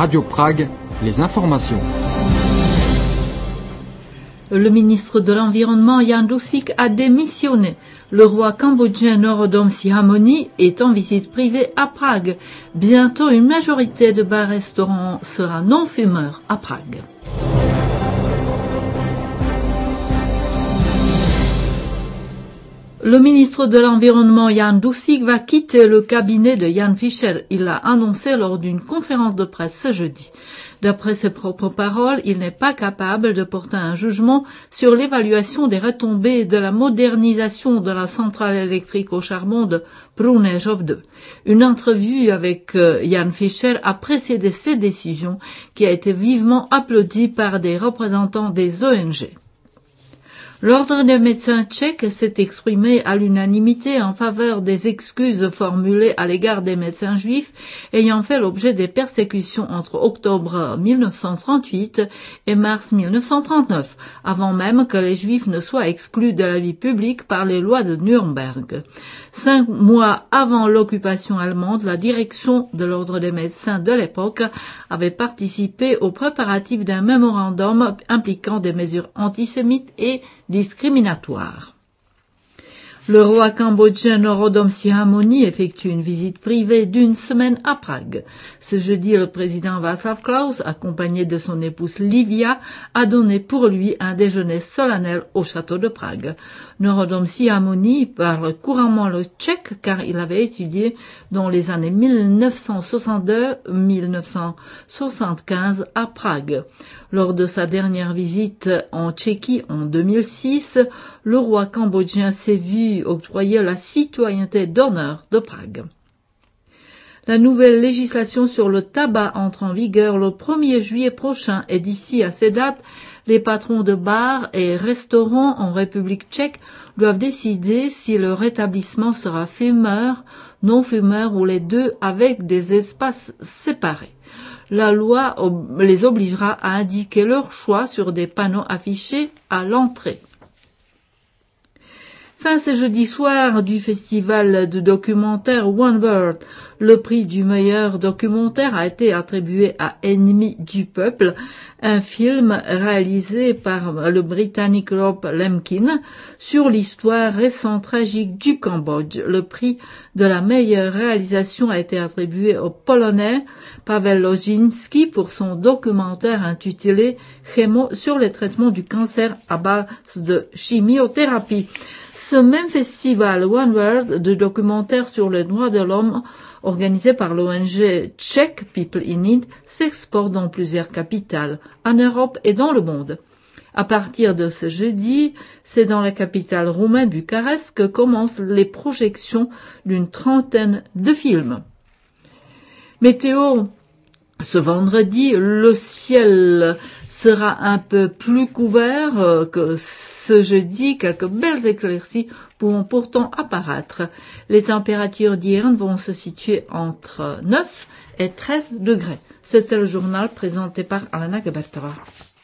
Radio Prague, les informations. Le ministre de l'Environnement Jan Dušik a démissionné. Le roi cambodgien Norodom Sihamoni est en visite privée à Prague. Bientôt, une majorité de bars-restaurants sera non-fumeurs à Prague. Le ministre de l'Environnement Jan Dušik va quitter le cabinet de Jan Fischer. Il l'a annoncé lors d'une conférence de presse ce jeudi. D'après ses propres paroles, il n'est pas capable de porter un jugement sur l'évaluation des retombées de la modernisation de la centrale électrique au charbon de Průměřov 2. Une entrevue avec Jan Fischer a précédé cette décision qui a été vivement applaudie par des représentants des ONG. L'Ordre des médecins tchèques s'est exprimé à l'unanimité en faveur des excuses formulées à l'égard des médecins juifs ayant fait l'objet des persécutions entre octobre 1938 et mars 1939, avant même que les juifs ne soient exclus de la vie publique par les lois de Nuremberg. 5 mois avant l'occupation allemande, la direction de l'Ordre des médecins de l'époque avait participé aux préparatifs d'un mémorandum impliquant des mesures antisémites et discriminatoires. Le roi cambodgien Norodom Sihamoni effectue une visite privée d'une semaine à Prague. Ce jeudi, le président Václav Klaus, accompagné de son épouse Livia, a donné pour lui un déjeuner solennel au château de Prague. Norodom Sihamoni parle couramment le tchèque car il avait étudié dans les années 1962-1975 à Prague. Lors de sa dernière visite en Tchéquie en 2006, le roi cambodgien s'est vu octroyer la citoyenneté d'honneur de Prague. La nouvelle législation sur le tabac entre en vigueur le 1er juillet prochain et d'ici à ces dates, les patrons de bars et restaurants en République tchèque doivent décider si leur établissement sera fumeur, non-fumeur ou les deux avec des espaces séparés. La loi les obligera à indiquer leur choix sur des panneaux affichés à l'entrée. Fin ce jeudi soir du festival de documentaire One World. Le prix du meilleur documentaire a été attribué à Ennemi du peuple, un film réalisé par le Britannique Rob Lemkin sur l'histoire récente tragique du Cambodge. Le prix de la meilleure réalisation a été attribué au Polonais Paweł Lozinski pour son documentaire intitulé Chemo sur les traitements du cancer à base de chimiothérapie. Ce même festival One World de documentaires sur les droits de l'homme organisé par l'ONG tchèque People in Need s'exporte dans plusieurs capitales, en Europe et dans le monde. À partir de ce jeudi, c'est dans la capitale roumaine Bucarest que commencent les projections d'une trentaine de films. Météo. Ce vendredi, le ciel sera un peu plus couvert que ce jeudi. Quelques belles éclaircies pourront pourtant apparaître. Les températures diurnes vont se situer entre 9 et 13 degrés. C'était le journal présenté par Alena Gebertová.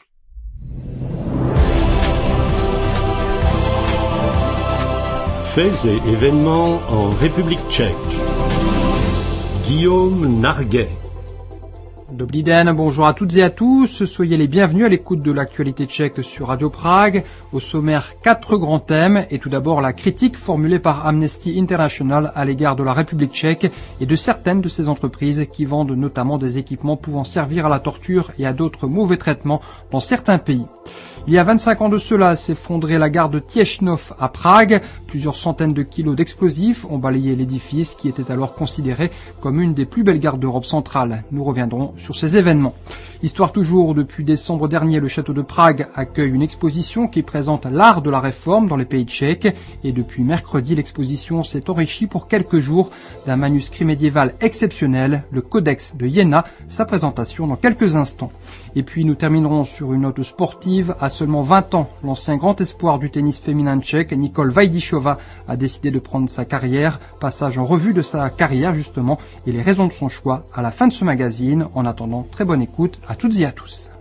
Faits et événements en République tchèque. Guillaume Narguet. Dobrý den, bonjour à toutes et à tous, soyez les bienvenus à l'écoute de l'actualité tchèque sur Radio Prague. Au sommaire, 4 grands thèmes et tout d'abord la critique formulée par Amnesty International à l'égard de la République tchèque et de certaines de ses entreprises qui vendent notamment des équipements pouvant servir à la torture et à d'autres mauvais traitements dans certains pays. Il y a 25 ans de cela s'effondrait la gare de Tiesznov à Prague. Plusieurs centaines de kilos d'explosifs ont balayé l'édifice qui était alors considéré comme une des plus belles gares d'Europe centrale. Nous reviendrons sur ces événements. Histoire toujours, depuis décembre dernier, le château de Prague accueille une exposition qui présente l'art de la réforme dans les pays tchèques. Et depuis mercredi, l'exposition s'est enrichie pour quelques jours d'un manuscrit médiéval exceptionnel, le Codex de Iéna, sa présentation dans quelques instants. Et puis nous terminerons sur une note sportive. À seulement 20 ans, l'ancien grand espoir du tennis féminin tchèque, Nicole Vajdišová, a décidé de prendre sa carrière. Passage en revue de sa carrière justement et les raisons de son choix à la fin de ce magazine. En attendant, très bonne écoute à toutes et à tous.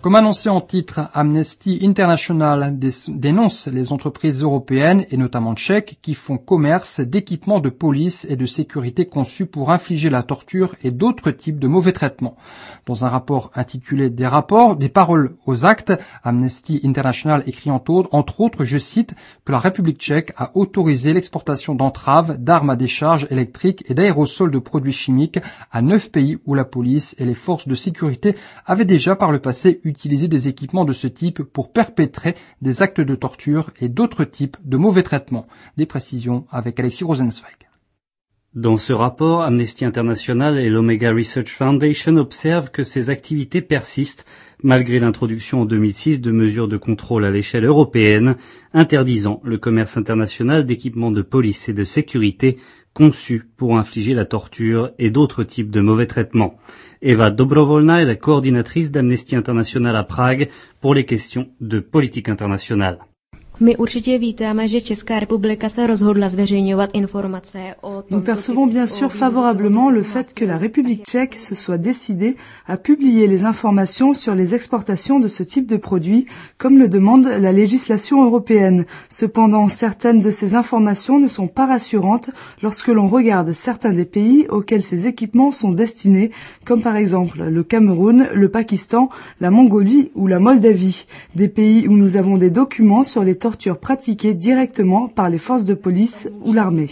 Comme annoncé en titre, Amnesty International dénonce les entreprises européennes et notamment tchèques qui font commerce d'équipements de police et de sécurité conçus pour infliger la torture et d'autres types de mauvais traitements. Dans un rapport intitulé des paroles aux actes, Amnesty International écrit entre autres, je cite, que la République tchèque a autorisé l'exportation d'entraves, d'armes à décharge électrique et d'aérosols de produits chimiques à 9 pays où la police et les forces de sécurité avaient déjà par le passé utilisé des équipements de ce type pour perpétrer des actes de torture et d'autres types de mauvais traitements. Des précisions avec Alexis Rosenzweig. Dans ce rapport, Amnesty International et l'Omega Research Foundation observent que ces activités persistent malgré l'introduction en 2006 de mesures de contrôle à l'échelle européenne interdisant le commerce international d'équipements de police et de sécurité conçus pour infliger la torture et d'autres types de mauvais traitements. Eva Dobrovolna est la coordinatrice d'Amnesty International à Prague pour les questions de politique internationale. My určitě vítáme, že Česká republika se rozhodla zveřejňovat informace o tom. Nous percevons bien sûr favorablement le fait que la République tchèque se soit décidée à publier les informations sur les exportations de ce type de produits, comme le demande la législation européenne. Cependant, certaines de ces informations ne sont pas rassurantes lorsque l'on regarde certains des pays auxquels ces équipements sont destinés, comme par exemple le Cameroun, le Pakistan, la Mongolie ou la Moldavie, des pays où nous avons des documents sur les tortures pratiquées directement par les forces de police ou l'armée.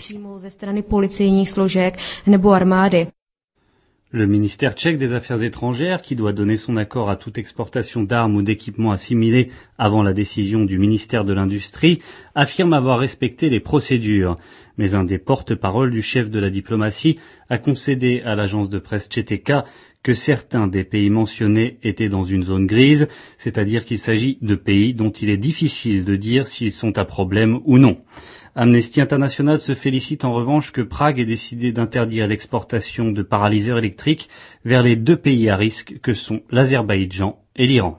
Le ministère tchèque des Affaires étrangères, qui doit donner son accord à toute exportation d'armes ou d'équipements assimilés avant la décision du ministère de l'Industrie, affirme avoir respecté les procédures. Mais un des porte-paroles du chef de la diplomatie a concédé à l'agence de presse Četeka que certains des pays mentionnés étaient dans une zone grise, c'est-à-dire qu'il s'agit de pays dont il est difficile de dire s'ils sont à problème ou non. Amnesty International se félicite en revanche que Prague ait décidé d'interdire l'exportation de paralyseurs électriques vers les 2 pays à risque que sont l'Azerbaïdjan et l'Iran.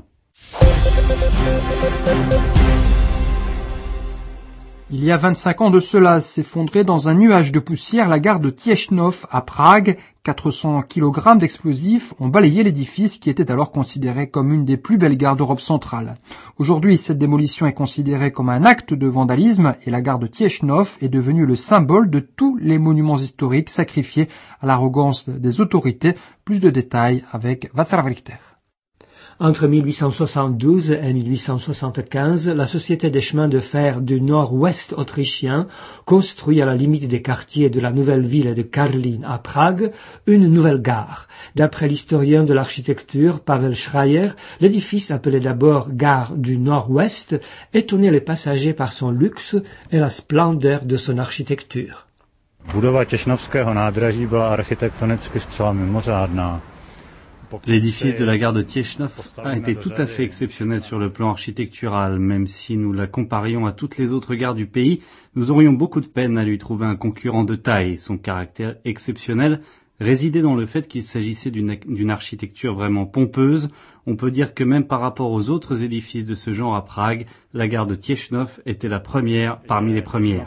Il y a 25 ans de cela, s'effondrait dans un nuage de poussière la gare de Tiechnov à Prague. 400 kg d'explosifs ont balayé l'édifice qui était alors considéré comme une des plus belles gares d'Europe centrale. Aujourd'hui, cette démolition est considérée comme un acte de vandalisme et la gare de Tiechnov est devenue le symbole de tous les monuments historiques sacrifiés à l'arrogance des autorités. Plus de détails avec Václav Richter. Entre 1872 et 1875, la Société des chemins de fer du nord-ouest autrichien construit à la limite des quartiers de la nouvelle ville de Karlín à Prague une nouvelle gare. D'après l'historien de l'architecture Pavel Schreier, l'édifice appelé d'abord gare du nord-ouest étonnait les passagers par son luxe et la splendeur de son architecture. Budova Těšnovského nádraží byla architektonicky zcela mimořádná. L'édifice de la gare de Tiechnov a été tout à fait exceptionnel sur le plan architectural. Même si nous la comparions à toutes les autres gares du pays, nous aurions beaucoup de peine à lui trouver un concurrent de taille. Son caractère exceptionnel résidait dans le fait qu'il s'agissait d'une architecture vraiment pompeuse. On peut dire que même par rapport aux autres édifices de ce genre à Prague, la gare de Tiechnov était la première parmi les premières.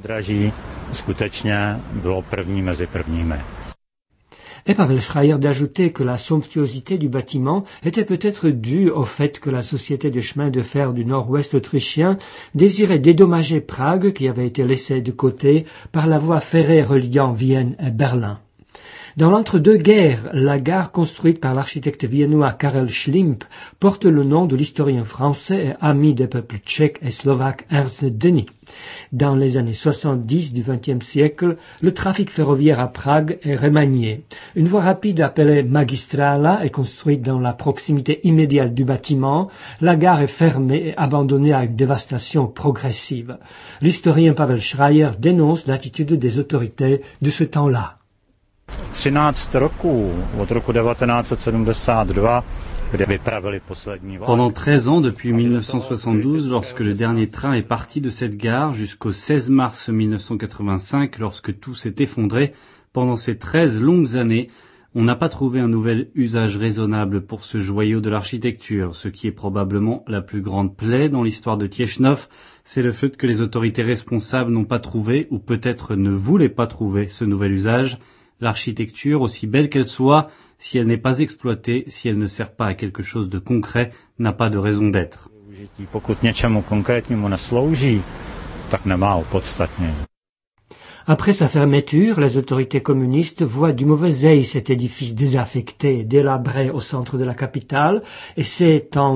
Et Pavel Schreier d'ajouter que la somptuosité du bâtiment était peut-être due au fait que la Société des chemins de fer du nord-ouest autrichien désirait dédommager Prague qui avait été laissée de côté par la voie ferrée reliant Vienne et Berlin. Dans l'entre-deux-guerres, la gare construite par l'architecte viennois Karel Schlimp porte le nom de l'historien français et ami des peuples tchèques et slovaques Ernst Denis. Dans les années 70 du XXe siècle, le trafic ferroviaire à Prague est remanié. Une voie rapide appelée Magistrala est construite dans la proximité immédiate du bâtiment. La gare est fermée et abandonnée à une dévastation progressive. L'historien Pavel Schreier dénonce l'attitude des autorités de ce temps-là. 13 roků, od roku 1972, kde vypravili poslední vlak. Pendant 13 ans, depuis 1972, lorsque le dernier train est parti de cette gare, jusqu'au 16 mars 1985, lorsque tout s'est effondré, pendant ces 13 longues années, on n'a pas trouvé un nouvel usage raisonnable pour ce joyau de l'architecture. Ce qui est probablement la plus grande plaie dans l'histoire de Tiechnov, c'est le fait que les autorités responsables n'ont pas trouvé, ou peut-être ne voulaient pas trouver, ce nouvel usage. L'architecture, aussi belle qu'elle soit, si elle n'est pas exploitée, si elle ne sert pas à quelque chose de concret, n'a pas de raison d'être. Pokud něčemu konkrétnímu neslouží, tak nemá opodstatnění. Après sa fermeture, les autorités communistes voient du mauvais œil cet édifice désaffecté, délabré au centre de la capitale, et c'est en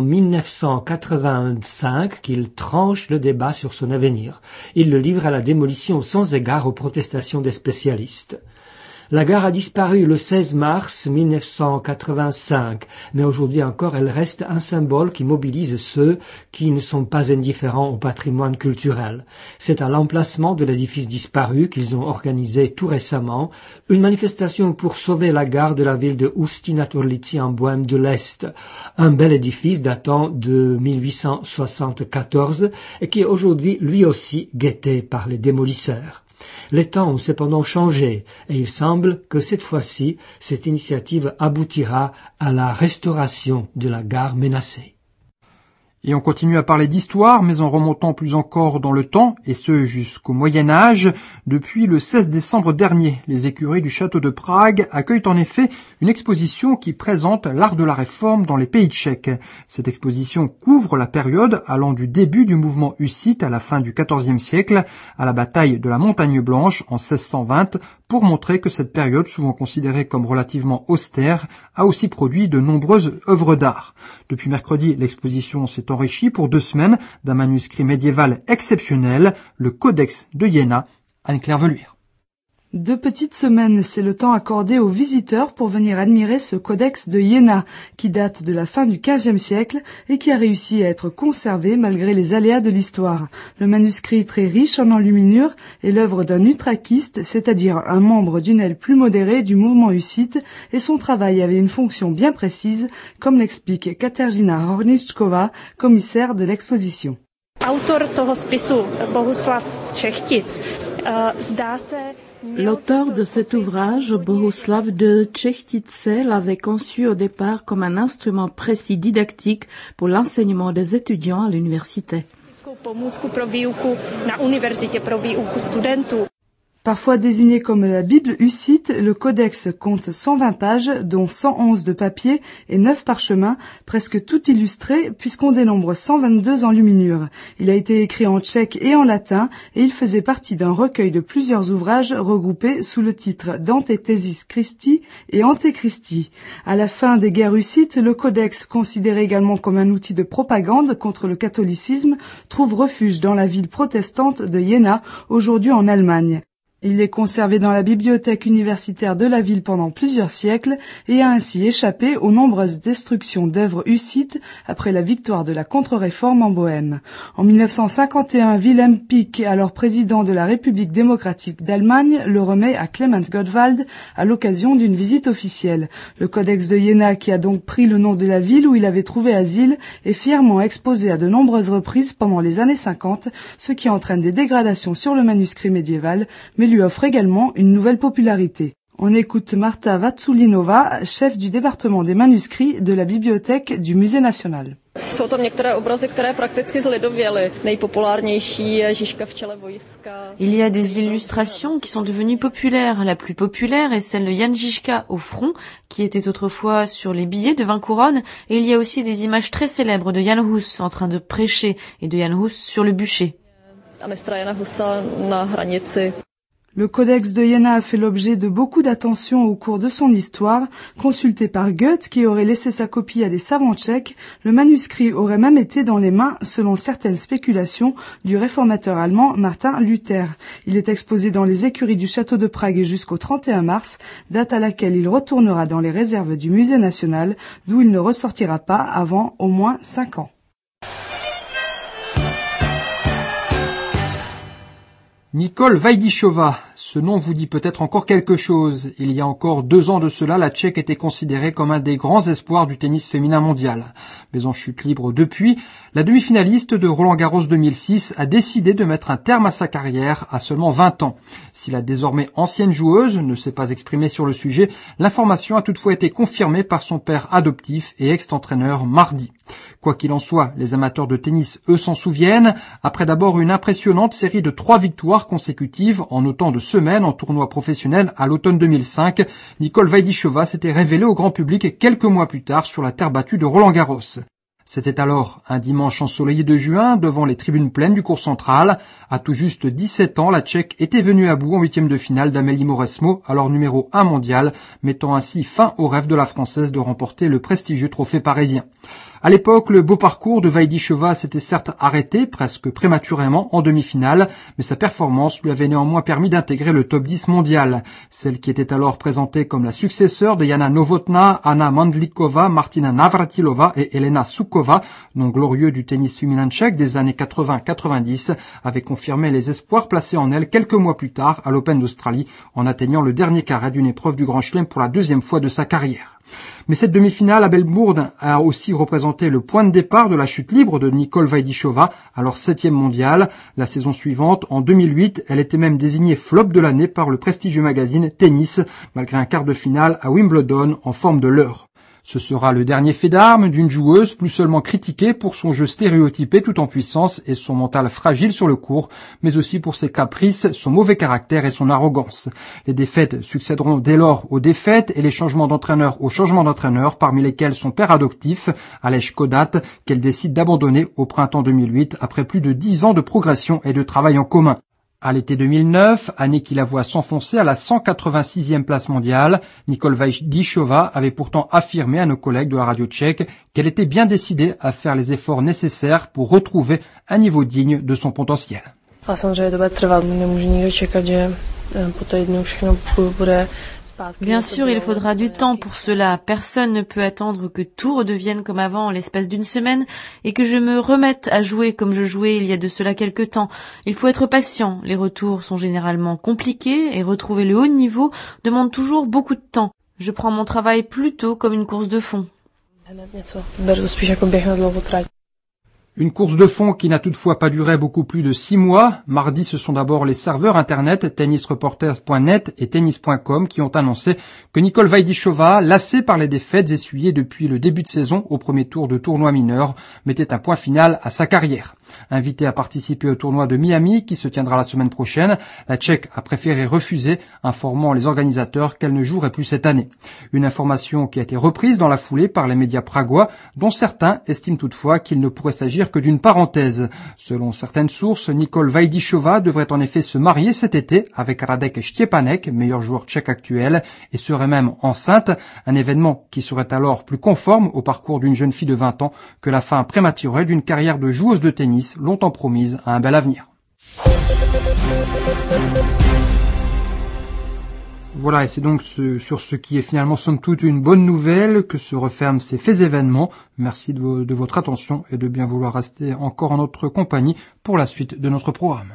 1985 qu'ils tranchent le débat sur son avenir. Ils le livrent à la démolition sans égard aux protestations des spécialistes. La gare a disparu le 16 mars 1985, mais aujourd'hui encore elle reste un symbole qui mobilise ceux qui ne sont pas indifférents au patrimoine culturel. C'est à l'emplacement de l'édifice disparu qu'ils ont organisé tout récemment une manifestation pour sauver la gare de la ville de Ústí nad Orlicí en Bohême de l'Est, un bel édifice datant de 1874 et qui est aujourd'hui lui aussi guetté par les démolisseurs. Les temps ont cependant changé et il semble que cette fois-ci, cette initiative aboutira à la restauration de la gare menacée. Et on continue à parler d'histoire, mais en remontant plus encore dans le temps, et ce jusqu'au Moyen-Âge. Depuis le 16 décembre dernier, les écuries du château de Prague accueillent en effet une exposition qui présente l'art de la réforme dans les pays tchèques. Cette exposition couvre la période allant du début du mouvement hussite à la fin du XIVe siècle, à la bataille de la Montagne Blanche en 1620, pour montrer que cette période, souvent considérée comme relativement austère, a aussi produit de nombreuses œuvres d'art. Depuis mercredi, l'exposition s'est enrichie pour 2 semaines d'un manuscrit médiéval exceptionnel, le Codex de Iéna. Anne-Claire Veluire. 2 petites semaines, c'est le temps accordé aux visiteurs pour venir admirer ce codex de Iéna, qui date de la fin du XVe siècle et qui a réussi à être conservé malgré les aléas de l'histoire. Le manuscrit très riche en enluminure est l'œuvre d'un utraquiste, c'est-à-dire un membre d'une aile plus modérée du mouvement hussite, et son travail avait une fonction bien précise, comme l'explique Kateřina Horničková, commissaire de l'exposition. Autor toho spisu, Bohuslav z Čechtic, zdá se... L'auteur de cet ouvrage, Bohuslav de Čechtice, l'avait conçu au départ comme un instrument précis didactique pour l'enseignement des étudiants à l'université. Parfois désigné comme la Bible hussite, le codex compte 120 pages, dont 111 de papier et 9 parchemins, presque tout illustrés puisqu'on dénombre 122 enluminures. Il a été écrit en tchèque et en latin et il faisait partie d'un recueil de plusieurs ouvrages regroupés sous le titre d'Antethesis Christi et Ante Christi. À la fin des guerres hussites, le codex, considéré également comme un outil de propagande contre le catholicisme, trouve refuge dans la ville protestante de Iéna, aujourd'hui en Allemagne. Il est conservé dans la bibliothèque universitaire de la ville pendant plusieurs siècles et a ainsi échappé aux nombreuses destructions d'œuvres hussites après la victoire de la contre-réforme en Bohême. En 1951, Wilhelm Pieck, alors président de la République démocratique d'Allemagne, le remet à Clement Gottwald à l'occasion d'une visite officielle. Le codex de Iéna, qui a donc pris le nom de la ville où il avait trouvé asile, est fièrement exposé à de nombreuses reprises pendant les années 50, ce qui entraîne des dégradations sur le manuscrit médiéval, mais lui offre également une nouvelle popularité. On écoute Marta Vaculinova, chef du département des manuscrits de la bibliothèque du Musée national. Jsou tam některé obrazy, které prakticky zlidověly. Nejpopulárnější je Žižka v čele vojska. Il y a des illustrations qui sont devenues populaires. La plus populaire est celle de Jan Žižka au front, qui était autrefois sur les billets de 20 couronnes. Et il y a aussi des images très célèbres de Jan Hus en train de prêcher et de Jan Hus sur le bûcher. A mistra Jana Husa na hranici. Le codex de Iéna a fait l'objet de beaucoup d'attention au cours de son histoire. Consulté par Goethe, qui aurait laissé sa copie à des savants tchèques, le manuscrit aurait même été dans les mains, selon certaines spéculations, du réformateur allemand Martin Luther. Il est exposé dans les écuries du château de Prague jusqu'au 31 mars, date à laquelle il retournera dans les réserves du Musée national, d'où il ne ressortira pas avant au moins 5 ans. Nicole Vajdišová, ce nom vous dit peut-être encore quelque chose. Il y a encore 2 ans de cela, la Tchèque était considérée comme un des grands espoirs du tennis féminin mondial. Mais en chute libre depuis, la demi-finaliste de Roland-Garros 2006 a décidé de mettre un terme à sa carrière à seulement 20 ans. Si la désormais ancienne joueuse ne s'est pas exprimée sur le sujet, l'information a toutefois été confirmée par son père adoptif et ex-entraîneur mardi. Quoi qu'il en soit, les amateurs de tennis, eux, s'en souviennent. Après d'abord une impressionnante série de 3 victoires consécutives en autant de semaine en tournoi professionnel à l'automne 2005, Nicole Vaidichova s'était révélée au grand public quelques mois plus tard sur la terre battue de Roland-Garros. C'était alors un dimanche ensoleillé de juin, devant les tribunes pleines du court central. À tout juste 17 ans, la Tchèque était venue à bout en huitième de finale d'Amélie Mauresmo, alors numéro 1 mondial, mettant ainsi fin au rêve de la Française de remporter le prestigieux trophée parisien. À l'époque, le beau parcours de Vaidichova s'était certes arrêté, presque prématurément, en demi-finale, mais sa performance lui avait néanmoins permis d'intégrer le top 10 mondial. Celle qui était alors présentée comme la successeur de Jana Novotná, Anna Mandlikova, Martina Navratilova et Elena Suková, nom glorieux du tennis féminin tchèque des années 80-90, avait confirmé les espoirs placés en elle quelques mois plus tard à l'Open d'Australie, en atteignant le dernier carré d'une épreuve du Grand Chelem pour la deuxième fois de sa carrière. Mais cette demi-finale à Melbourne a aussi représenté le point de départ de la chute libre de Nicole Vaidichova, alors 7e mondiale. La saison suivante, en 2008, elle était même désignée flop de l'année par le prestigieux magazine Tennis, malgré un quart de finale à Wimbledon en forme de leurre. Ce sera le dernier fait d'armes d'une joueuse plus seulement critiquée pour son jeu stéréotypé tout en puissance et son mental fragile sur le court, mais aussi pour ses caprices, son mauvais caractère et son arrogance. Les défaites succéderont dès lors aux défaites et les changements d'entraîneur aux changements d'entraîneur, parmi lesquels son père adoptif, Aleš Kodat, qu'elle décide d'abandonner au printemps 2008 après plus de 10 ans de progression et de travail en commun. À l'été 2009, année qui la voit s'enfoncer à la 186e place mondiale, Nicole Vaidichova avait pourtant affirmé à nos collègues de la radio tchèque qu'elle était bien décidée à faire les efforts nécessaires pour retrouver un niveau digne de son potentiel. Bien sûr, il faudra du temps pour cela. Personne ne peut attendre que tout redevienne comme avant en l'espace d'une semaine et que je me remette à jouer comme je jouais il y a de cela quelque temps. Il faut être patient. Les retours sont généralement compliqués et retrouver le haut niveau demande toujours beaucoup de temps. Je prends mon travail plutôt comme une course de fond. Une course de fond qui n'a toutefois pas duré beaucoup plus de 6 mois. Mardi, ce sont d'abord les serveurs internet tennisreporters.net et tennis.com qui ont annoncé que Nicole Vaidichova, lassée par les défaites essuyées depuis le début de saison au premier tour de tournoi mineur, mettait un point final à sa carrière. Invitée à participer au tournoi de Miami qui se tiendra la semaine prochaine, la Tchèque a préféré refuser, informant les organisateurs qu'elle ne jouerait plus cette année. Une information qui a été reprise dans la foulée par les médias pragois, dont certains estiment toutefois qu'il ne pourrait s'agir que d'une parenthèse. Selon certaines sources, Nicole Vaidichova devrait en effet se marier cet été avec Radek Štěpánek, meilleur joueur tchèque actuel, et serait même enceinte, un événement qui serait alors plus conforme au parcours d'une jeune fille de 20 ans que la fin prématurée d'une carrière de joueuse de tennis longtemps promise à un bel avenir. Voilà, et c'est donc sur ce qui est finalement somme toute une bonne nouvelle que se referment ces faits événements. Merci de votre attention et de bien vouloir rester encore en notre compagnie pour la suite de notre programme.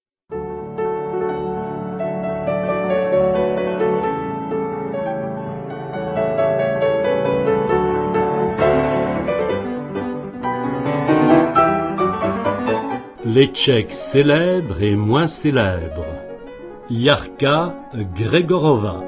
Les Tchèques célèbres et moins célèbres. Jarka Gregorova.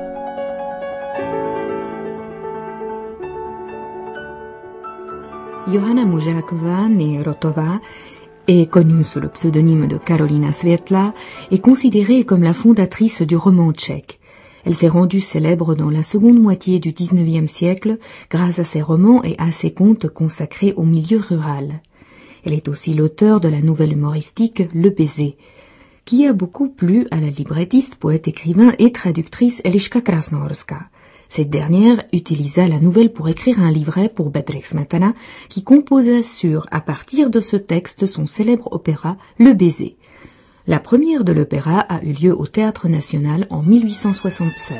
Johana Mužáková, née Rotova, est connue sous le pseudonyme de Karolina Světlá, est considérée comme la fondatrice du roman tchèque. Elle s'est rendue célèbre dans la seconde moitié du XIXe siècle grâce à ses romans et à ses contes consacrés au milieu rural. Elle est aussi l'auteure de la nouvelle humoristique Le Baiser, qui a beaucoup plu à la librettiste, poète, écrivain et traductrice Eliška Krasnohorská. Cette dernière utilisa la nouvelle pour écrire un livret pour Bedřich Smetana, qui composa à partir de ce texte son célèbre opéra Le Baiser. La première de l'opéra a eu lieu au Théâtre National en 1876.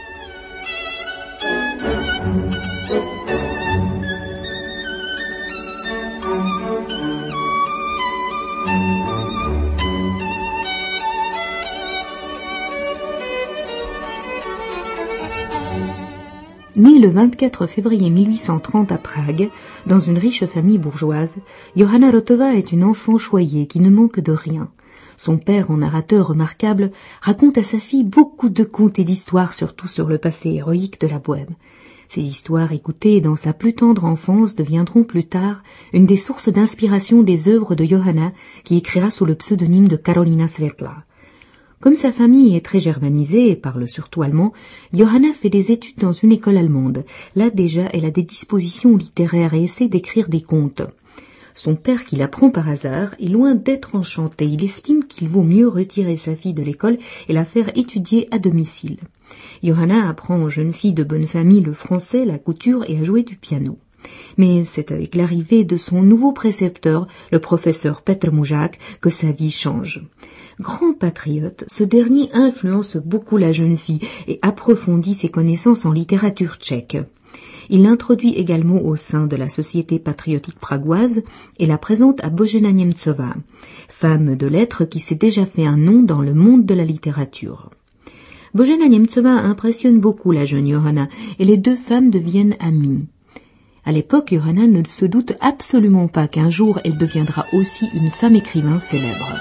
Née le 24 février 1830 à Prague, dans une riche famille bourgeoise, Johana Rotova est une enfant choyée qui ne manque de rien. Son père, en narrateur remarquable, raconte à sa fille beaucoup de contes et d'histoires, surtout sur le passé héroïque de la Bohême. Ces histoires écoutées dans sa plus tendre enfance deviendront plus tard une des sources d'inspiration des œuvres de Johana, qui écrira sous le pseudonyme de Karolina Světlá. Comme sa famille est très germanisée et parle surtout allemand, Johanna fait des études dans une école allemande. Là déjà, elle a des dispositions littéraires et essaie d'écrire des contes. Son père, qui l'apprend par hasard, est loin d'être enchanté. Il estime qu'il vaut mieux retirer sa fille de l'école et la faire étudier à domicile. Johanna apprend aux jeunes filles de bonne famille le français, la couture et à jouer du piano. Mais c'est avec l'arrivée de son nouveau précepteur, le professeur Petr Mužák, que sa vie change. Grand patriote, ce dernier influence beaucoup la jeune fille et approfondit ses connaissances en littérature tchèque. Il l'introduit également au sein de la Société patriotique pragoise et la présente à Božena Němcová, femme de lettres qui s'est déjà fait un nom dans le monde de la littérature. Božena Němcová impressionne beaucoup la jeune Johanna et les deux femmes deviennent amies. À l'époque, Johanna ne se doute absolument pas qu'un jour elle deviendra aussi une femme écrivain célèbre.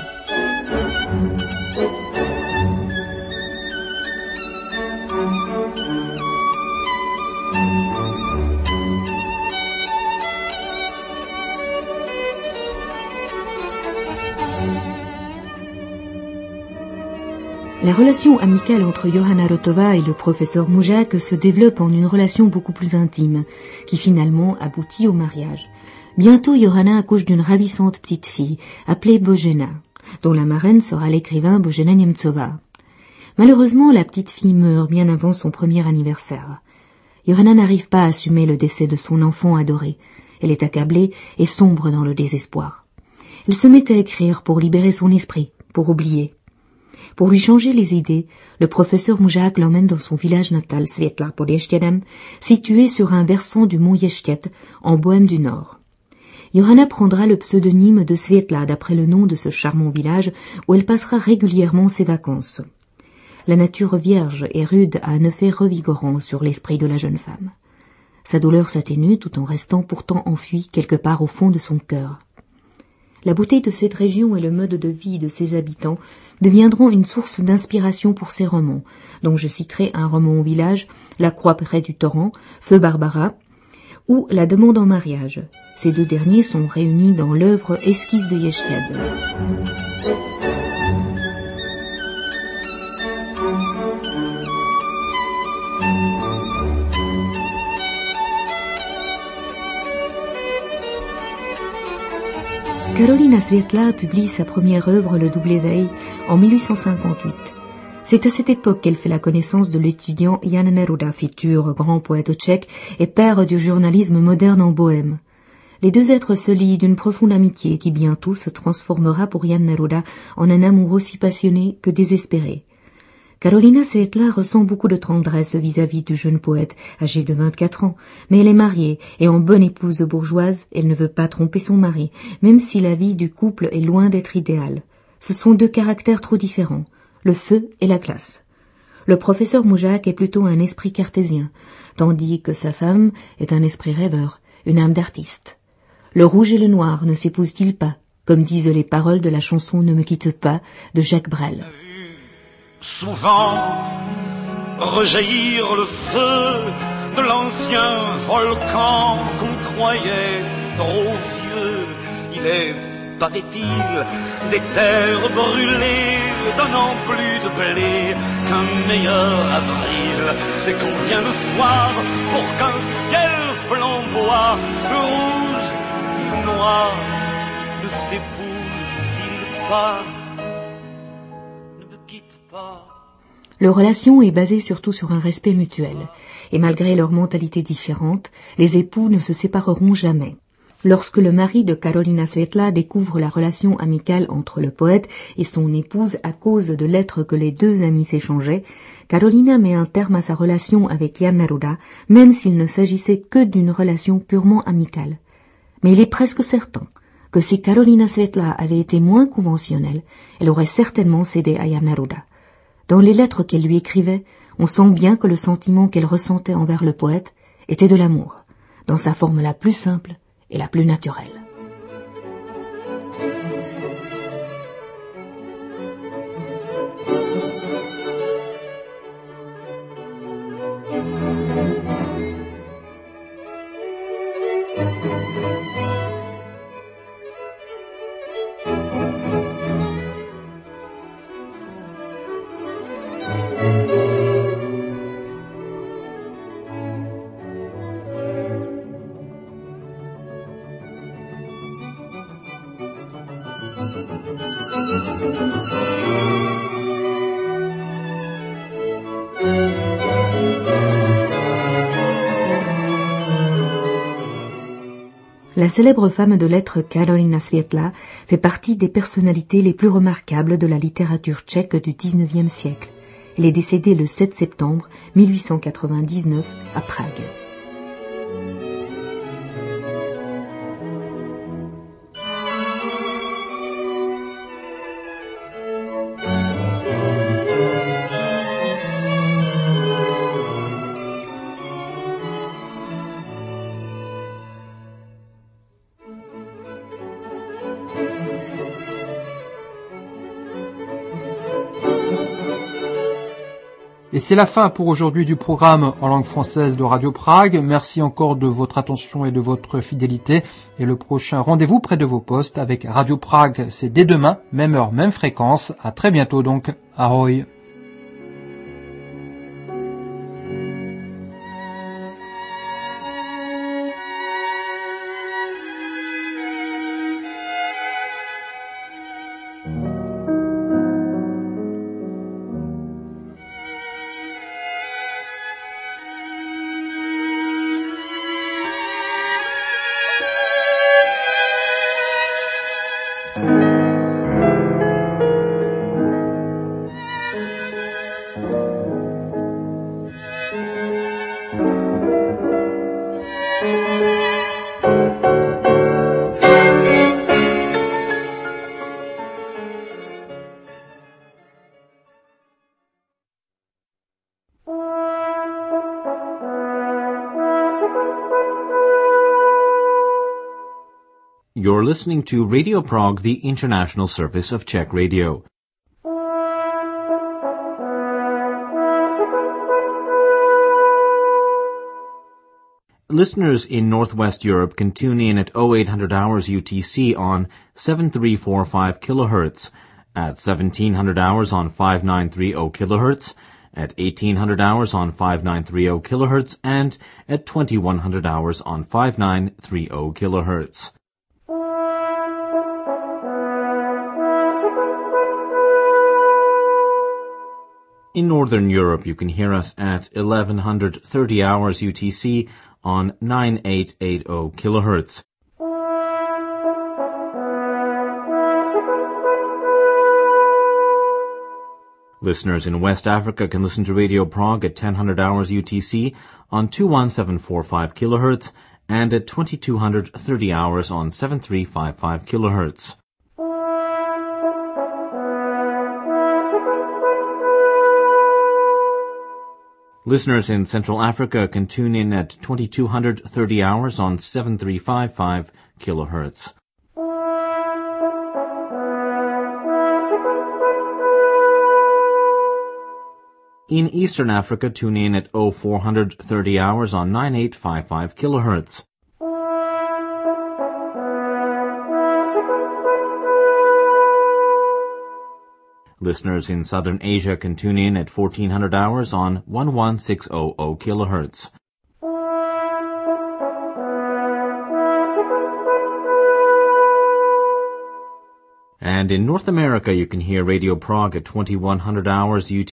La relation amicale entre Johanna Rotova et le professeur Mužák se développe en une relation beaucoup plus intime, qui finalement aboutit au mariage. Bientôt, Johanna accouche d'une ravissante petite fille, appelée Božena, dont la marraine sera l'écrivain Božena Němcová. Malheureusement, la petite fille meurt bien avant son premier anniversaire. Johanna n'arrive pas à assumer le décès de son enfant adoré. Elle est accablée et sombre dans le désespoir. Elle se met à écrire pour libérer son esprit, pour oublier. Pour lui changer les idées, le professeur Mužák l'emmène dans son village natal, Světlá pod Ještědem, situé sur un versant du mont Ještěd, en Bohême du Nord. Johanna prendra le pseudonyme de Světlá d'après le nom de ce charmant village où elle passera régulièrement ses vacances. La nature vierge et rude a un effet revigorant sur l'esprit de la jeune femme. Sa douleur s'atténue tout en restant pourtant enfuie quelque part au fond de son cœur. La beauté de cette région et le mode de vie de ses habitants deviendront une source d'inspiration pour ses romans, dont je citerai un roman au village, La croix près du torrent, Feu Barbara, ou La demande en mariage. Ces deux derniers sont réunis dans l'œuvre Esquisse de Ještěd. Karolina Světlá publie sa première œuvre, Le double éveil, en 1858. C'est à cette époque qu'elle fait la connaissance de l'étudiant Jan Neruda, futur grand poète tchèque et père du journalisme moderne en Bohême. Les deux êtres se lient d'une profonde amitié qui bientôt se transformera pour Jan Neruda en un amour aussi passionné que désespéré. Karolina Světlá ressent beaucoup de tendresse vis-à-vis du jeune poète, âgé de 24 ans, mais elle est mariée et en bonne épouse bourgeoise, elle ne veut pas tromper son mari, même si la vie du couple est loin d'être idéale. Ce sont deux caractères trop différents, le feu et la glace. Le professeur Mužák est plutôt un esprit cartésien, tandis que sa femme est un esprit rêveur, une âme d'artiste. Le rouge et le noir ne s'épousent-ils pas, comme disent les paroles de la chanson Ne me quitte pas de Jacques Brel. Souvent rejaillir le feu de l'ancien volcan qu'on croyait trop vieux. Il est, paraît-il, des terres brûlées donnant plus de blé qu'un meilleur avril. Et qu'on vient le soir pour qu'un ciel flamboie, le rouge et le noir ne s'épousent-ils pas? Leur relation est basée surtout sur un respect mutuel, et malgré leur mentalité différente, les époux ne se sépareront jamais. Lorsque le mari de Karolina Světlá découvre la relation amicale entre le poète et son épouse à cause de lettres que les deux amis s'échangeaient, Karolina met un terme à sa relation avec Jan Neruda, même s'il ne s'agissait que d'une relation purement amicale. Mais il est presque certain que si Karolina Světlá avait été moins conventionnelle, elle aurait certainement cédé à Jan Neruda. Dans les lettres qu'elle lui écrivait, on sent bien que le sentiment qu'elle ressentait envers le poète était de l'amour, dans sa forme la plus simple et la plus naturelle. La célèbre femme de lettres Karolina Světla fait partie des personnalités les plus remarquables de la littérature tchèque du XIXe siècle. Elle est décédée le 7 septembre 1899 à Prague. Et c'est la fin pour aujourd'hui du programme en langue française de Radio Prague. Merci encore de votre attention et de votre fidélité. Et le prochain rendez-vous près de vos postes avec Radio Prague, c'est dès demain, même heure, même fréquence. À très bientôt donc. Ahoj. You're listening to Radio Prague, the international service of Czech radio. Listeners in Northwest Europe can tune in at 0800 hours UTC on 7345 kHz, at 1700 hours on 5930 kHz, at 1800 hours on 5930 kHz, and at 2100 hours on 5930 kHz. In Northern Europe, you can hear us at 1130 hours UTC on 9880 kHz. Listeners in West Africa can listen to Radio Prague at 1000 hours UTC on 21745 kHz and at 2230 hours on 7355 kHz. Listeners in Central Africa can tune in at 2230 hours on 7355 kHz. In Eastern Africa, tune in at 0430 hours on 9855 kHz. Listeners in Southern Asia can tune in at 1400 hours on 11600 kHz. And in North America, you can hear Radio Prague at 2100 hours UTC